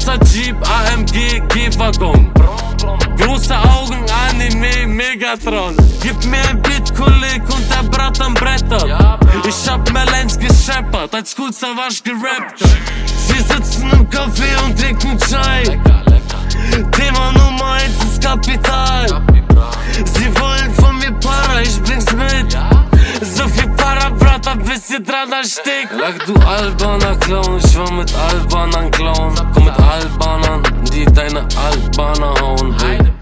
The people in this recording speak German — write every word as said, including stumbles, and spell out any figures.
Großer Jeep, A M G, G-Waggon. Große Augen, Anime, Megatron. Gib mir ein Beat, Kolleg, und der Brat am Bretter. Ich hab mehr Lines gescheppert, als Cool Savage gerappt. Sie sitzen im Café und trinken Chai. Thema Nummer eins ist Kapital. Sie wollen von mir Para, ich bring's mit. So viel Para, Brata, bis ihr dran erstickt. Lag du alberner Clown, ich war mit Albanern Clown. Komm mit Albanern, die deine Albaner hauen will.